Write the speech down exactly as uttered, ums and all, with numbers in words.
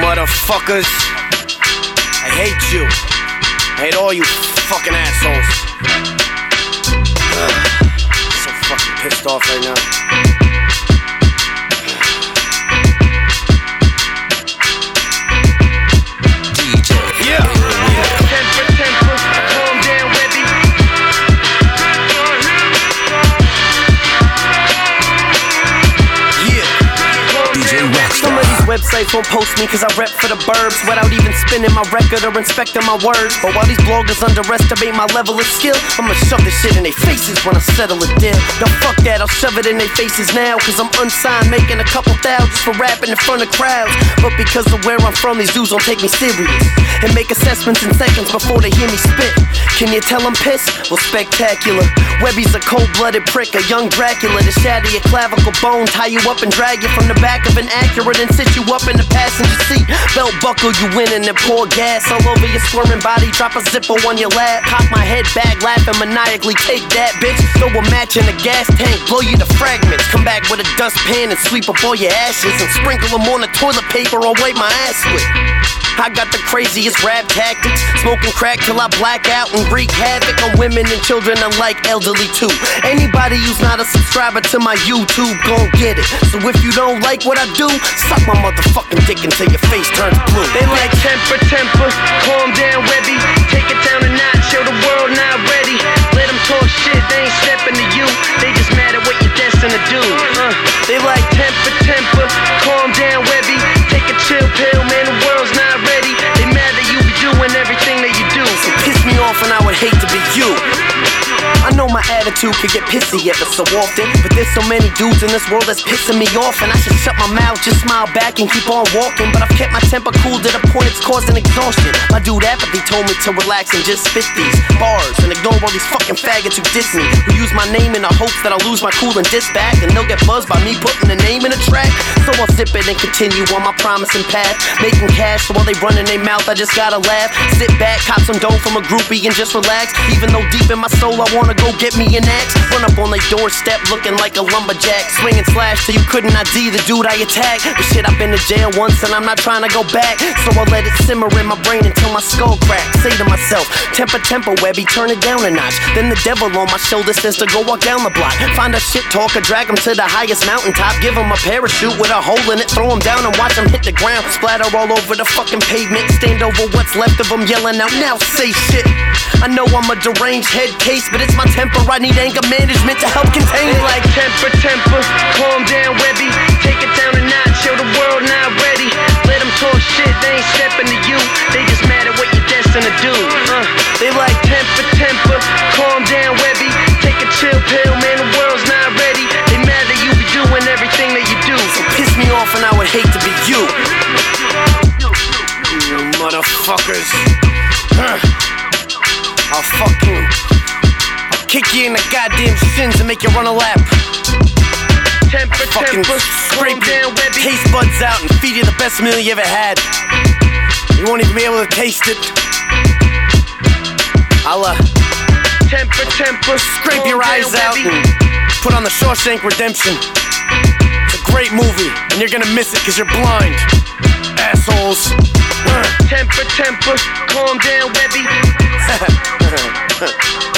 motherfuckers. I hate you. I hate all you fucking assholes. Ugh. I'm so fucking pissed off right now. Websites won't post me cause I rep for the burbs without even spinning my record or inspecting my words. But while these bloggers underestimate my level of skill, I'ma shove this shit in their faces when I settle a deal. Yo, fuck that, I'll shove it in their faces now, cause I'm unsigned making a couple thousands just for rapping in front of crowds. But because of where I'm from, these dudes don't take me serious and make assessments in seconds before they hear me spit. Can you tell I'm pissed? Well, spectacular. Webby's a cold-blooded prick, a young Dracula to shatter your clavicle bone, tie you up and drag you from the back of an Acura, then sit you up in the passenger seat. Belt buckle you in and then pour gas all over your squirming body. Drop a Zippo on your lap, cock my head back, laughing maniacally. Take that, bitch. Throw a match in a gas tank, blow you to fragments. Come back with a dustpan and sweep up all your ashes and sprinkle them on the toilet paper or wipe my ass with. I got the craziest rap tactics, smoking crack till I black out and wreak havoc on women and children alike, elderly too. Anybody who's not a subscriber to my YouTube gon' get it. So if you don't like what I do, suck my motherfucking dick until your face turns blue. They like temper, temper, calm down, Webby. Take it down a notch, show the world not ready. Let them talk shit, they ain't stepping to you. They just mad at what you're destined to do. uh, They like temper, temper, calm down, Webby. Take a chill pill, man, the world's not ready. They mad that you be doing everything that you do. So piss me off and I would hate to be you. I know my attitude could get pissy ever so often, but there's so many dudes in this world that's pissing me off, and I should shut my mouth, just smile back and keep on walking. But I've kept my temper cool to the point it's causing exhaustion. My dude Apathy told me to relax and just spit these bars and ignore all these fucking faggots who diss me, who use my name in the hopes that I'll lose my cool and diss back, and they'll get buzzed by me putting the name in a track. So I'll zip it and continue on my promising path, making cash. So while they run in their mouth, I just gotta laugh, sit back, cop some dough from a groupie and just relax. Even though deep in my soul I wanna go get me an axe, run up on their doorstep looking like a lumberjack, swinging slash till you couldn't I D the dude I attacked. But shit, I've been to jail once and I'm not trying to go back, so I'll let it simmer in my brain until my skull cracks. Say to myself, temper, temper, Webby, turn it down a notch. Then the devil on my shoulder says to go walk down the block, find a shit talker, drag him to the highest mountaintop, give him a parachute with a hole in it, throw him down and watch him hit the ground, splatter all over the fucking pavement, stand over what's left of him yelling out, now say shit. I know I'm a deranged head case, but it's my temper, I need anger management to help contain it. They like temper, temper, calm down, Webby. Take it down a notch, show the world not ready. Let them talk shit, they ain't stepping to you. They just mad at what you're destined to do. uh, They like temper, temper, calm down, Webby. Take a chill pill, man, the world's not ready. They mad that you be doing everything that you do. So piss me off and I would hate to be you. You motherfuckers. Huh. I'll fuck you. I'll kick you in the goddamn shins and make you run a lap. Temper, Fucking temper, scrape calm your down, Webby. taste buds out and feed you the best meal you ever had. You won't even be able to taste it. I'll uh, Temper, temper, scrape calm your down, eyes out Webby. and put on the Shawshank Redemption. It's a great movie, and you're gonna miss it because you're blind, assholes. Uh. Temper, temper, calm down, Webby.